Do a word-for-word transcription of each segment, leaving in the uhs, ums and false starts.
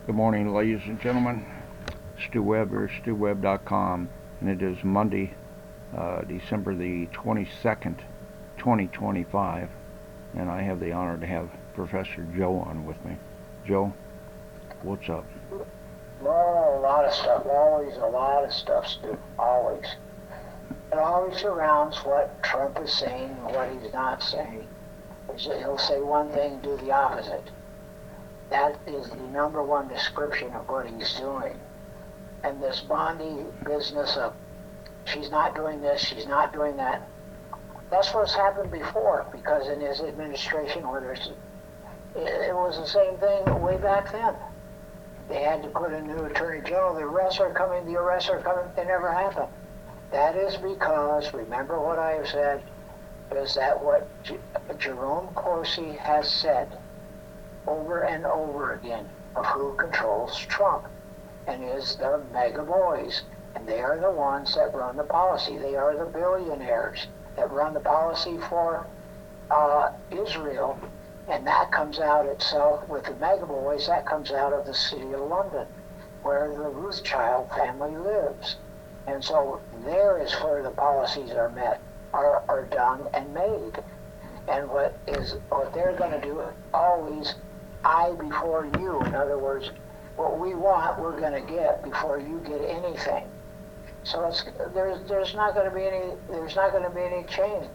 Good morning, ladies and gentlemen. Stu Webb here, stu webb dot com, and it is Monday, uh, December the twenty-second, twenty twenty-five, and I have the honor to have Professor Joe on with me. Joe, what's up? Well, a lot of stuff, always a lot of stuff, Stu, always. It always surrounds what Trump is saying and what he's not saying. He'll say one thing, do the opposite. That is the number one description of what he's doing. And this Bondi business of she's not doing this, she's not doing that, that's what's happened before, because in his administration, whether it's, it, it was the same thing way back then. They had to put a new attorney general, the arrests are coming, the arrests are coming, they never happen. That is because, remember what I have said, is that what J- Jerome Corsi has said over and over again of who controls Trump, and is the mega boys. And they are the ones that run the policy. They are the billionaires that run the policy for uh, Israel. And that comes out itself with the mega boys, that comes out of the city of London, where the Rothschild family lives. And so there is where the policies are met, are, are done and made. And what is what they're going to do always I before you. In other words, what we want, we're going to get before you get anything. So it's, there's there's not going to be any there's not going to be any change.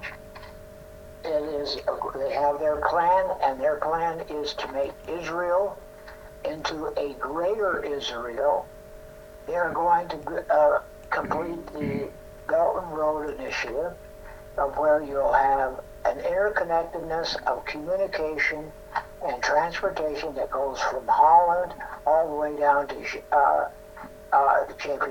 It is they have their plan, and their plan is to make Israel into a greater Israel. They are going to uh, complete the Belt and Road Initiative, of where you'll have an interconnectedness of communication and transportation that goes from Holland all the way down to uh, uh,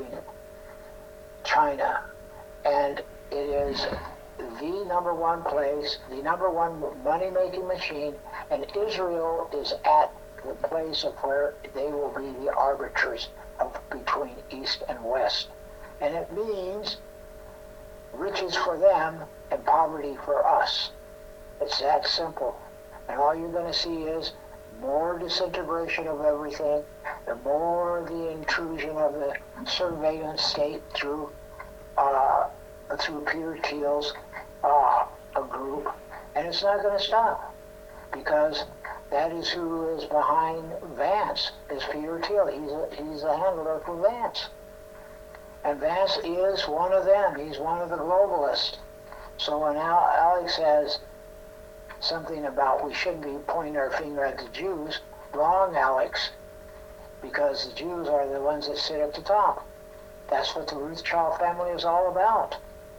China. And it is the number one place, the number one money-making machine, and Israel is at the place of where they will be the arbiters of between East and West. And it means riches for them and poverty for us. It's that simple. And all you're going to see is more disintegration of everything, the more the intrusion of the surveillance state through uh, through Peter Thiel's uh, a group, and it's not going to stop, because that is who is behind Vance, is Peter Thiel. He's a, he's a handler for Vance. And Vance is one of them. He's one of the globalists. So when Al- Alex says something about we shouldn't be pointing our finger at the Jews, wrong, Alex, because the Jews are the ones that sit at the top. That's what the Rothschild family is all about.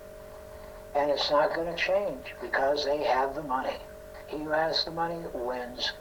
And it's not going to change, because they have the money. He who has the money wins.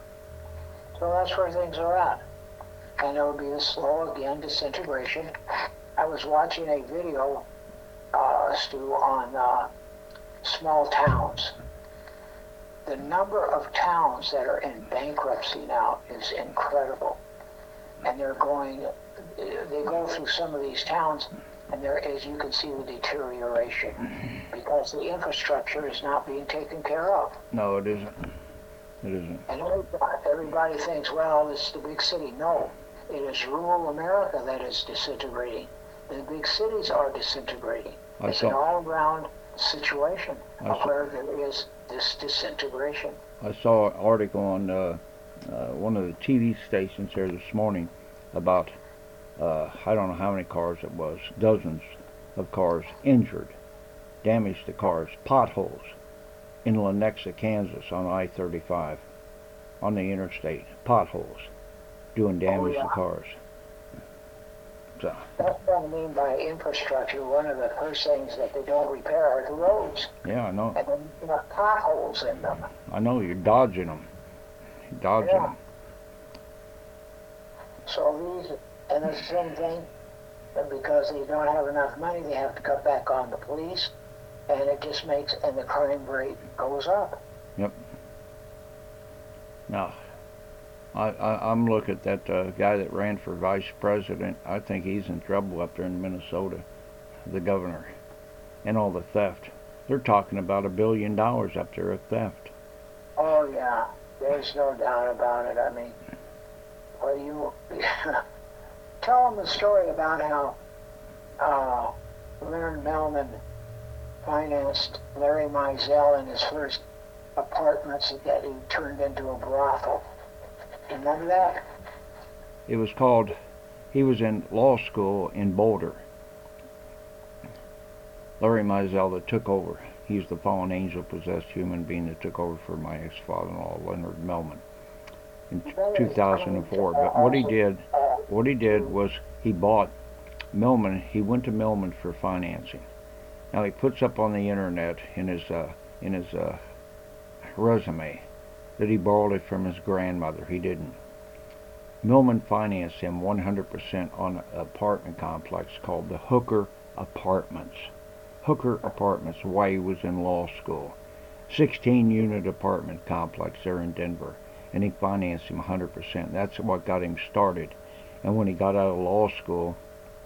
So that's where things are at. And there will be a slow, again, disintegration. I was watching a video, uh, Stu, on uh, small towns. The number of towns that are in bankruptcy now is incredible. And they're going, they go through some of these towns, and there is, you can see the deterioration, because the infrastructure is not being taken care of. No, it isn't. It isn't. And everybody, everybody thinks, well, it's the big city. No, it is rural America that is disintegrating. The big cities are disintegrating. I It's saw, an all-around situation I of saw, where there is this disintegration. I saw an article on uh, uh, one of the T V stations here this morning about, uh, I don't know how many cars it was, dozens of cars injured, damage to cars, potholes in Lenexa, Kansas on I thirty-five, on the interstate, potholes doing damage Oh, yeah. to cars. So, That's what I mean by infrastructure. One of the first things that they don't repair are the roads. yeah, I know. And then you have potholes in them. I know, you're dodging them. You're dodging Yeah. them. So these, and it's the same thing, and because they don't have enough money, they have to cut back on the police, and it just makes, and the crime rate goes up. Now, I, I, I'm looking at that uh, guy that ran for vice president. I think he's in trouble up there in Minnesota, the governor, and all the theft. They're talking about a billion dollars up there of theft. Oh yeah, there's no doubt about it. I mean, what you tell them the story about how uh, Leonard Mellman financed Larry Mizell in his first apartments that he turned into a brothel. Remember that? It was called, he was in law school in Boulder. Larry Mizell that took over. He's the fallen angel possessed human being that took over for my ex-father-in-law, Leonard Mellman, in two thousand four. But what he did, what he did was he bought Mellman, he went to Mellman for financing. Now he puts up on the internet in his uh, in his uh, resume that he borrowed it from his grandmother. He didn't. Mellman financed him one hundred percent on an apartment complex called the Hooker Apartments. Hooker Apartments, while he was in law school. sixteen unit apartment complex there in Denver. And he financed him one hundred percent. That's what got him started. And when he got out of law school,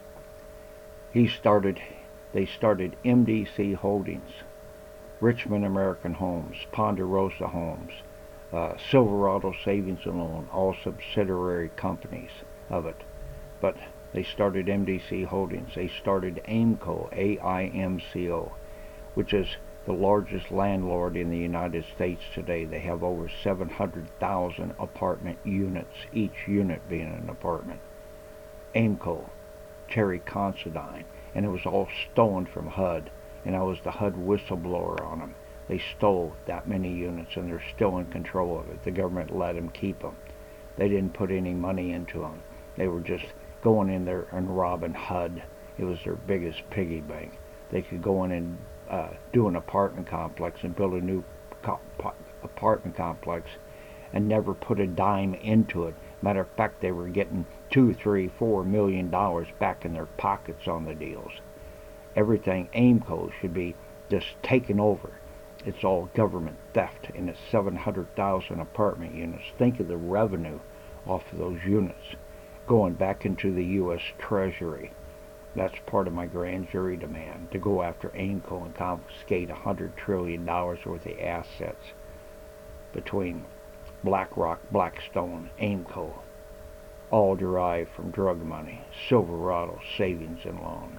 he started, they started M D C Holdings, Richmond American Homes, Ponderosa Homes, uh, Silverado Savings and Loan, all subsidiary companies of it. But they started M D C Holdings. They started AIMCO, A I M C O, which is the largest landlord in the United States today. They have over seven hundred thousand apartment units, each unit being an apartment. AIMCO, Terry Considine, and it was all stolen from H U D, and I was the H U D whistleblower on them. They stole that many units, and they're still in control of it. The government let them keep them. They didn't put any money into them. They were just going in there and robbing H U D. It was their biggest piggy bank. They could go in and uh, do an apartment complex and build a new co apartment complex and never put a dime into it. Matter of fact, they were getting two, three, four million dollars back in their pockets on the deals. Everything AIMCO should be just taken over. It's all government theft, and it's seven hundred thousand apartment units. Think of the revenue off of those units going back into the U S Treasury. That's part of my grand jury demand, to go after AIMCO and confiscate one hundred trillion dollars worth of assets between BlackRock, Blackstone, AIMCO, all derived from drug money, Silverado Savings and Loan.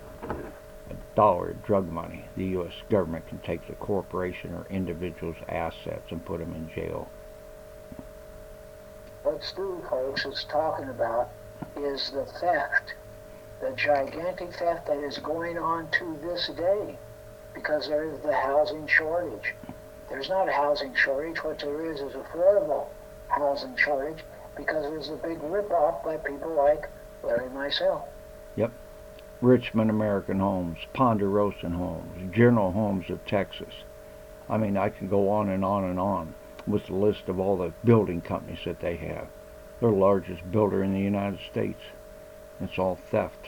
A dollar of drug money, the U S government can take the corporation or individual's assets and put them in jail. What Stu, folks, is talking about is the theft, the gigantic theft that is going on to this day, because there is the housing shortage. There's not a housing shortage. What there is is affordable housing shortage, because there's a big rip-off by people like Larry and myself. Yep. Richmond American Homes, Ponderosa Homes, General Homes of Texas. I mean, I can go on and on and on with the list of all the building companies that they have. They're the largest builder in the United States. It's all theft.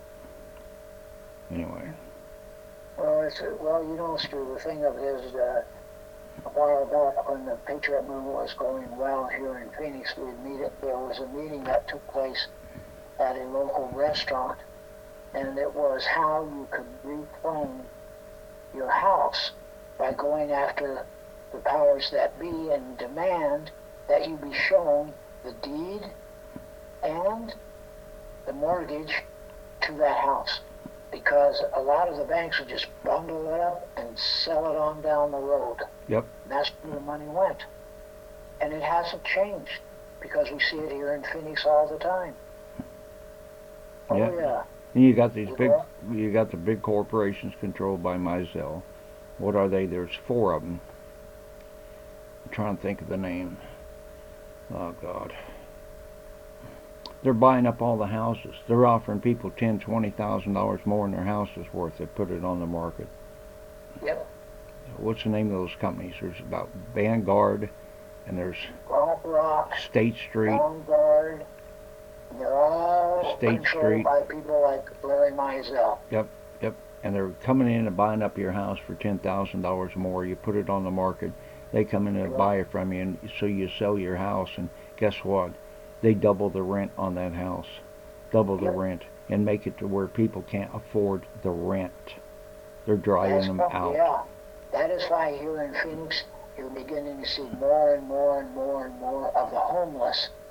Anyway. Well, it's, well, you know, Stu, the thing of it is, uh, a while back when the Patriot movement was going well here in Phoenix, we meet it, there was a meeting that took place at a local restaurant, and it was how you could reclaim your house by going after the powers that be and demand that you be shown the deed and the mortgage to that house, because a lot of the banks would just bundle it up and sell it on down the road. Yep. And that's where the money went. And it hasn't changed, because we see it here in Phoenix all the time. Oh yeah. yeah. And you got these You big, know? you got the big corporations controlled by Mizell. What are they? There's four of them. I'm trying to think of the name. Oh God. They're buying up all the houses. They're offering people ten, twenty thousand dollars more than their house is worth. They put it on the market. Yep. What's the name of those companies? There's about Vanguard, and there's BlackRock, State Street. Vanguard. They're all State controlled Street. by people like Larry Mizell. Yep, yep. And they're coming in and buying up your house for ten thousand dollars more. You put it on the market. They come in and buy it from you, and so you sell your house. And guess what? They double the rent on that house. Double the Yep. rent. And make it to where people can't afford the rent. They're driving That's them what- out. Yeah. That is why here in Phoenix, you're beginning to see more and more and more and more of the homeless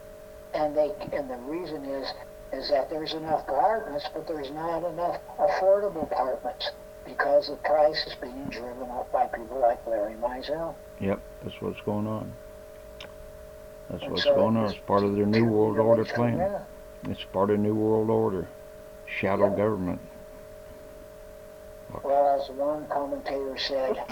and they and the reason is is that there's enough apartments, but there's not enough affordable apartments because the price is being driven up by people like Larry Mizell. Yep, that's what's going on. That's And what's so going on. it's It's part of their New World deteriorating Order from plan. there. It's part of New World Order. Shadow Yeah. government. Well, as one commentator said,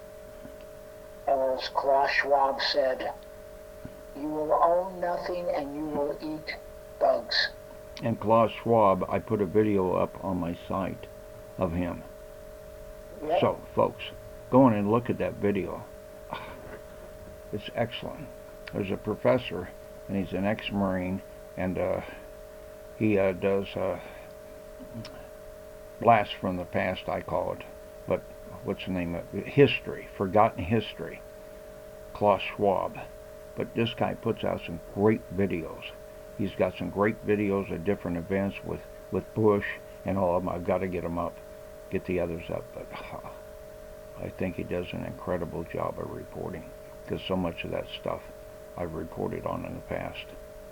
as Klaus Schwab said, you will own nothing and you will eat bugs. And Klaus Schwab, I put a video up on my site of him. Yep. So, folks, go in and look at that video. It's excellent. There's a professor, and he's an ex-Marine, and uh, he uh, does uh, blasts from the past, I call it. But what's the name of it? History, forgotten history. Klaus Schwab. But this guy puts out some great videos. He's got some great videos of different events with, with Bush and all of them. I've got to get them up, get the others up. But uh, I think he does an incredible job of reporting, because so much of that stuff I've reported on in the past.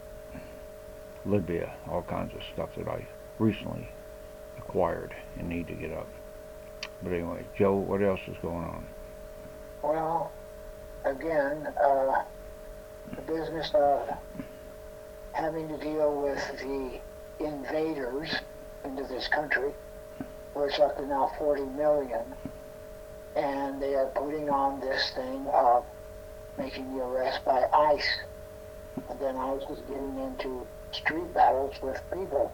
Libya, all kinds of stuff that I recently acquired and need to get up. But anyway, Joe, what else is going on? Well, again, uh, the business of having to deal with the invaders into this country, where it's up to now forty million, and they are putting on this thing of making the arrest by ICE, and then ICE is getting into street battles with people.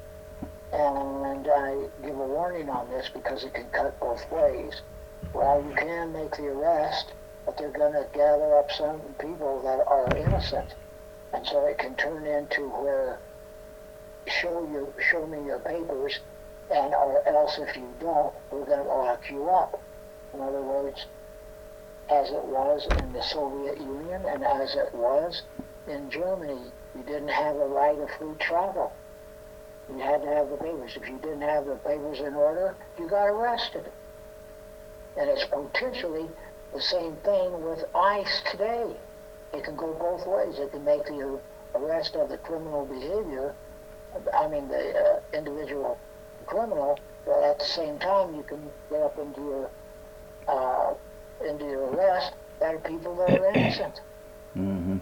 And I give a warning on this because it can cut both ways. Well, you can make the arrest, but they're going to gather up some people that are innocent. And so it can turn into where show you, show me your papers, and or else if you don't, we're going to lock you up. In other words, as it was in the Soviet Union and as it was in Germany, you didn't have a right of free travel. You had to have the papers. If you didn't have the papers in order, you got arrested. And it's potentially the same thing with ICE today. It can go both ways. It can make the arrest of the criminal behavior, I mean the uh, individual criminal, but at the same time you can get up into your uh, into your arrest that are people that are innocent. Mm-hmm.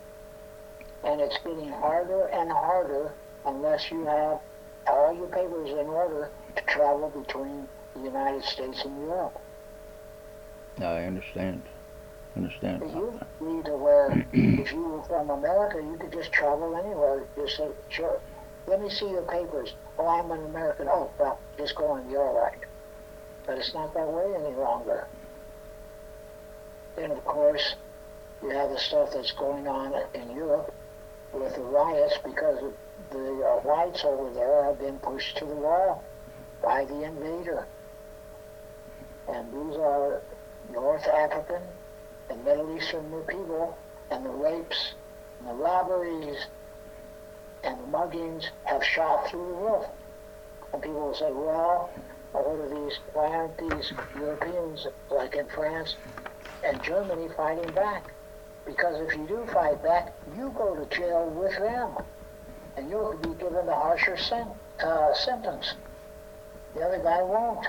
And it's getting harder and harder unless you have all your papers in order to travel between the United States and Europe. I understand. Understand. It used to be to where if you were from America, you could just travel anywhere. Just say, sure, let me see your papers. Oh, I'm an American. Oh, well, just go on, you're all right. But it's not that way any longer. Then, of course, you have the stuff that's going on in Europe with the riots because the uh, whites over there have been pushed to the wall by the invader. And these are North African and Middle Eastern people, and the rapes and the robberies and the muggings have shot through the roof. And people will say, well, what are these, why aren't these Europeans, like in France and Germany, fighting back? Because if you do fight back, you go to jail with them, and you'll be given the harsher sen- uh, sentence. The other guy won't.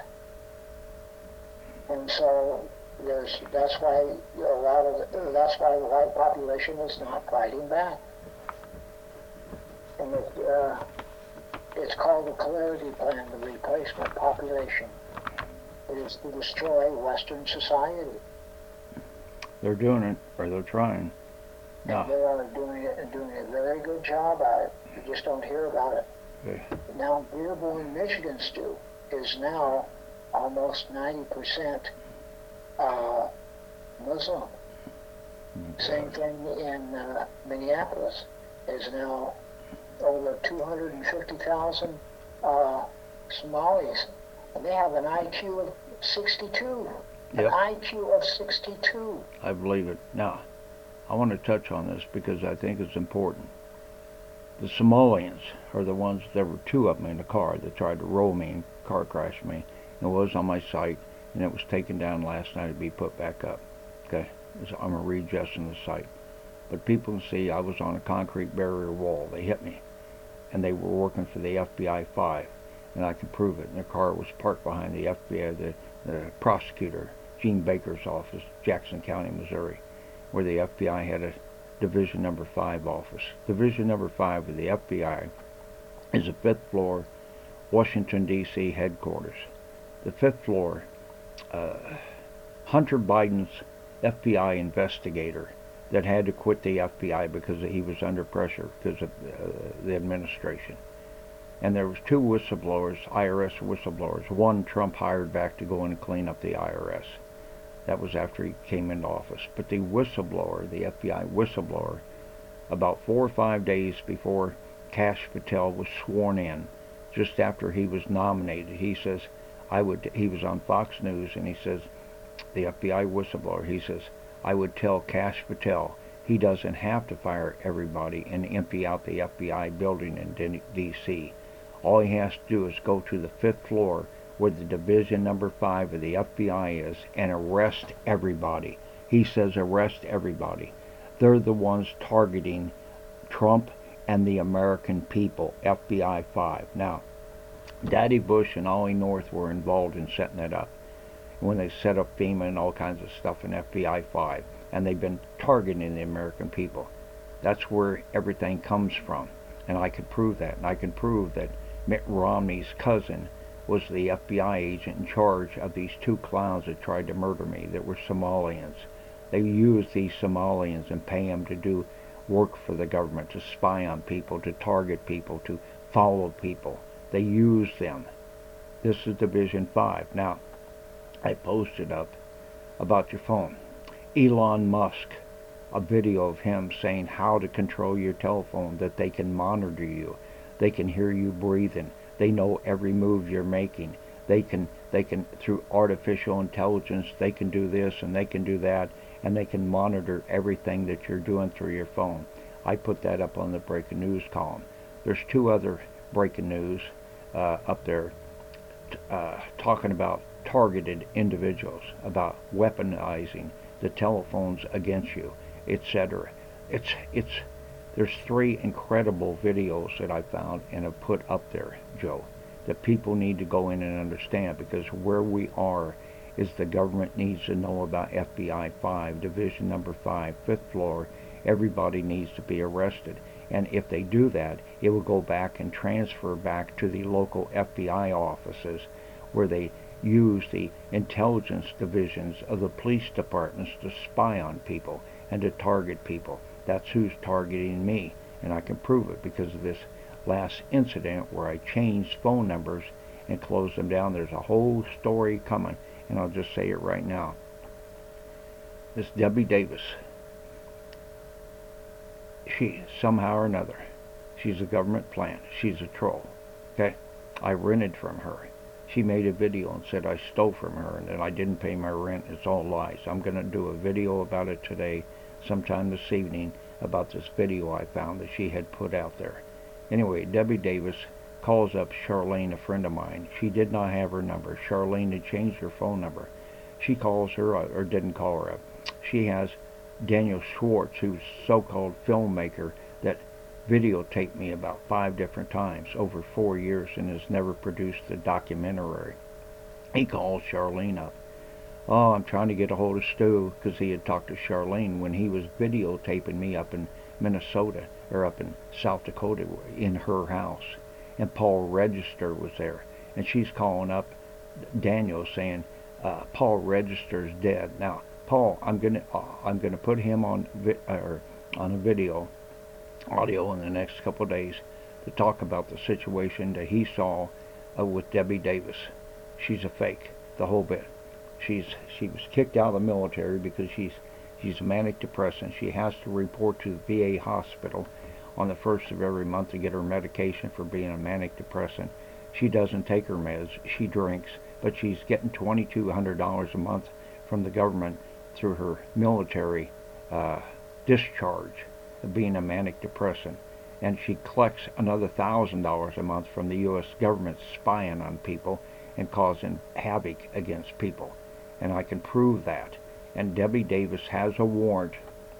And so there's that's why a lot of the, that's why the white population is not fighting back. And it, uh, it's called the Clarity Plan, the replacement population. It is to destroy Western society. They're doing it, or they're trying. And No. they are doing it and doing a very good job at it. You just don't hear about it. Okay. Now, Dearborn, Michigan stew is now almost ninety percent uh, Muslim. Same thing in uh, Minneapolis is now over two hundred fifty thousand uh, Somalis, and they have an I Q of sixty-two. Yep. An I Q of sixty-two. I believe it. Now, I want to touch on this because I think it's important. The Somalians are the ones, there were two of them in the car that tried to roll me and car crash me. It was on my site, and it was taken down last night to be put back up. Okay? I'm readjusting the site. but people can see I was on a concrete barrier wall. They hit me, and they were working for the F B I five, and I can prove it. And their car was parked behind the F B I, the, the prosecutor, Gene Baker's office, Jackson County, Missouri, where the F B I had a Division Number Five office. Division Number Five of the F B I is a fifth floor, Washington D C headquarters. The fifth floor, uh, Hunter Biden's F B I investigator that had to quit the F B I because he was under pressure because of uh, the administration. And there was two whistleblowers, I R S whistleblowers. One Trump hired back to go in and clean up the I R S. That was after he came into office. But the whistleblower, the F B I whistleblower, about four or five days before Kash Patel was sworn in, just after he was nominated, he says, I would, he was on Fox News, and he says, the F B I whistleblower, he says, I would tell Kash Patel he doesn't have to fire everybody and empty out the F B I building in D C All he has to do is go to the fifth floor where the Division Number Five of the F B I is and arrest everybody. He says arrest everybody. They're the ones targeting Trump and the American people, F B I five. Now, Daddy Bush and Ollie North were involved in setting that up, when they set up FEMA and all kinds of stuff in F B I five, and they've been targeting the American people. That's where everything comes from, and I can prove that. And I can prove that Mitt Romney's cousin was the F B I agent in charge of these two clowns that tried to murder me that were Somalians. They used these Somalians and pay them to do work for the government, to spy on people, to target people, to follow people. They use them. This is Division five. Now, I posted up about your phone. Elon Musk, a video of him saying how to control your telephone, that they can monitor you. They can hear you breathing. They know every move you're making. They can, they can, through artificial intelligence, they can do this and they can do that, and they can monitor everything that you're doing through your phone. I put that up on the breaking news column. There's two other breaking news uh, up there uh, talking about targeted individuals, about weaponizing the telephones against you, et cetera. It's it's there's three incredible videos that I found and have put up there, Joe, that people need to go in and understand, because where we are is the government needs to know about F B I five, Division Number five, fifth floor. Everybody needs to be arrested. And if they do that, it will go back and transfer back to the local F B I offices where they use the intelligence divisions of the police departments to spy on people and to target people. That's who's targeting me, and I can prove it because of this last incident where I changed phone numbers and closed them down. There's a whole story coming, and I'll just say it right now. This Debbie Davis, she, somehow or another, she's a government plant. She's a troll. Okay? I rented from her. She made a video and said I stole from her and that I didn't pay my rent. It's all lies. I'm going to do a video about it today, sometime this evening, about this video I found that she had put out there. Anyway, Debbie Davis calls up Charlene, a friend of mine. She did not have her number. Charlene had changed her phone number. She calls her, or didn't call her up. She has Daniel Schwartz, who's a so-called filmmaker that videotaped me about five different times over four years and has never produced a documentary. He calls Charlene up. Oh, I'm trying to get a hold of Stu, because he had talked to Charlene when he was videotaping me up in Minnesota, or up in South Dakota, in her house. And Paul Register was there. And she's calling up Daniel saying, uh, Paul Register's dead. Now, Paul, I'm gonna, uh, I'm gonna put him on, vi or on a video, audio in the next couple of days to talk about the situation that he saw uh, with Debbie Davis. She's a fake, the whole bit. She's she was kicked out of the military because she's she's a manic depressant. She has to report to the V A hospital on the first of every month to get her medication for being a manic depressant. She doesn't take her meds. She drinks, but she's getting twenty-two hundred dollars a month from the government through her military uh, discharge of being a manic depressant, and she collects another thousand dollars a month from the U S government spying on people and causing havoc against people. And I can prove that. And Debbie Davis has a warrant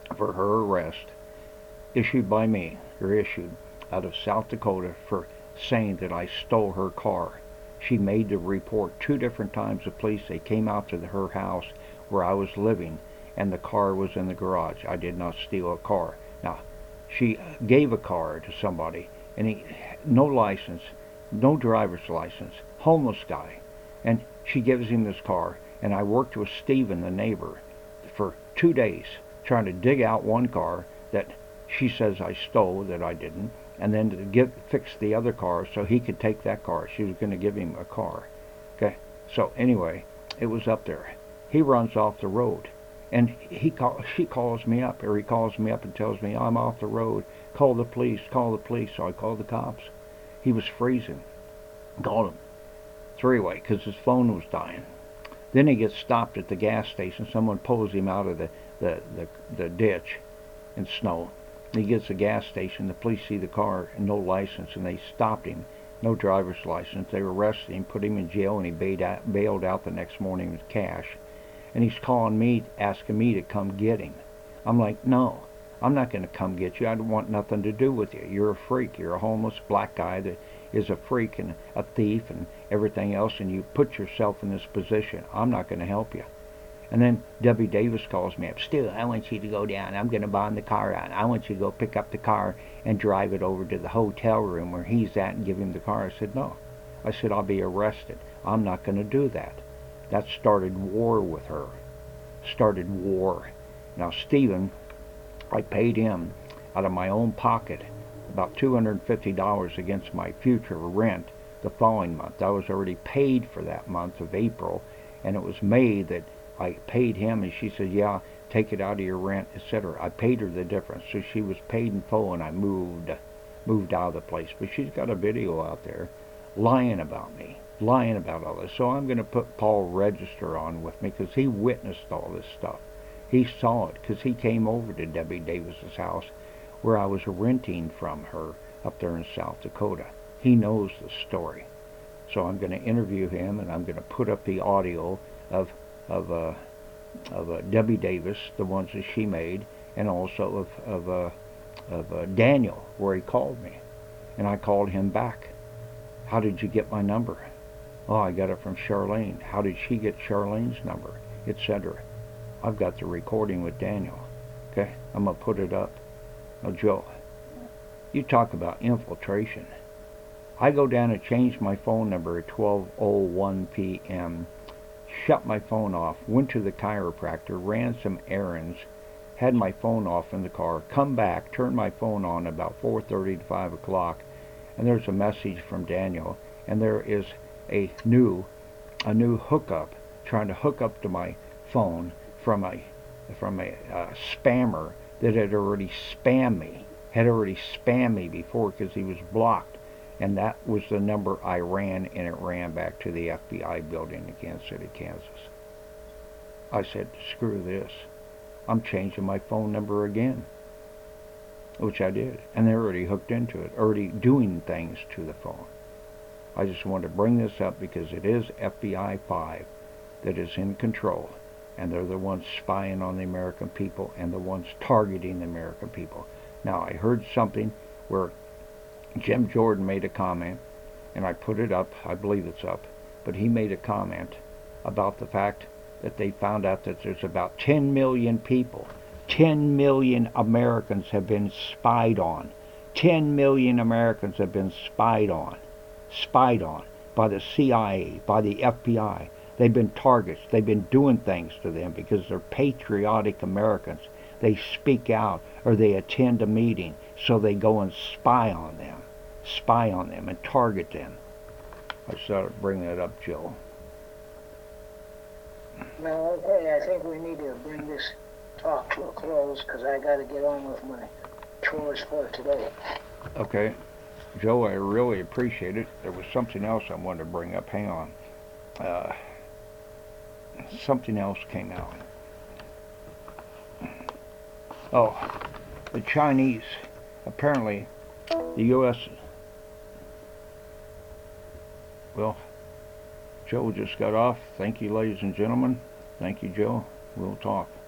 for her arrest, issued by me, or issued out of South Dakota, for saying that I stole her car. She made the report two different times. The police, they came out to the, her house where I was living, and the car was in the garage. I did not steal a car. Now, she gave a car to somebody, and he, no license, no driver's license, homeless guy, and she gives him this car, and I worked with Stephen, the neighbor, for two days trying to dig out one car that she says I stole, that I didn't, and then to get fix the other car so he could take that car. She was going to give him a car. Okay, so anyway, it was up there. He runs off the road, and he call, she calls me up, or he calls me up and tells me, I'm off the road. Call the police. Call the police. So I called the cops. He was freezing. Called him three-way because his phone was dying. Then he gets stopped at the gas station. Someone pulls him out of the the the, the ditch in snow. He gets to the gas station. The police see the car and no license, and they stopped him. No driver's license. They arrested him, put him in jail, and he bailed out, bailed out the next morning with cash. And he's calling me, asking me to come get him. I'm like, no, I'm not going to come get you. I don't want nothing to do with you. You're a freak. You're a homeless black guy that is a freak and a thief and everything else, and you put yourself in this position. I'm not going to help you. And then Debbie Davis calls me up. Stu, I want you to go down. I'm going to bond the car out. I want you to go pick up the car and drive it over to the hotel room where he's at and give him the car. I said, no. I said, I'll be arrested. I'm not going to do that. That started war with her. Started war. Now, Stephen, I paid him out of my own pocket about two hundred fifty dollars against my future rent the following month. I was already paid for that month of April, and it was May that I paid him, and she said, yeah, take it out of your rent, et cetera. I paid her the difference, so she was paid in full, and I moved, moved out of the place. But she's got a video out there lying about me, lying about all this. So I'm going to put Paul Register on with me because he witnessed all this stuff. He saw it because he came over to Debbie Davis's house where I was renting from her up there in South Dakota. He knows the story. So I'm going to interview him, and I'm going to put up the audio of of uh, of uh, Debbie Davis, the ones that she made, and also of of, uh, of uh, Daniel, where he called me. And I called him back. How did you get my number? Oh, I got it from Charlene. How did she get Charlene's number? et cetera. I've got the recording with Daniel. Okay, I'm going to put it up. Now, Joe, you talk about infiltration. I go down and change my phone number at twelve oh one p m, shut my phone off, went to the chiropractor, ran some errands, had my phone off in the car, come back, turned my phone on about four thirty to five o'clock, and there's a message from Daniel, and there is a new, a new hookup, trying to hook up to my phone from a, from a uh, spammer that had already spammed me, had already spammed me before because he was blocked. And that was the number I ran, and it ran back to the F B I building in Kansas City, Kansas. I said, screw this. I'm changing my phone number again. Which I did. And they're already hooked into it, already doing things to the phone. I just wanted to bring this up because it is F B I five that is in control. And they're the ones spying on the American people and the ones targeting the American people. Now, I heard something where Jim Jordan made a comment, and I put it up, I believe it's up, but he made a comment about the fact that they found out that there's about ten million people, ten million Americans have been spied on. ten million Americans have been spied on, spied on by the C I A, by the F B I. They've been targets. They've been doing things to them because they're patriotic Americans. They speak out or they attend a meeting, so they go and spy on them, spy on them and target them. I started bringing that up, Joe. No, okay, I think we need to bring this talk to a close because I got to get on with my chores for today. Okay. Joe, I really appreciate it. There was something else I wanted to bring up. Hang on. Uh, something else came out. Oh, the Chinese, apparently, the U S Well, Joe just got off. Thank you, ladies and gentlemen. Thank you, Joe. We'll talk.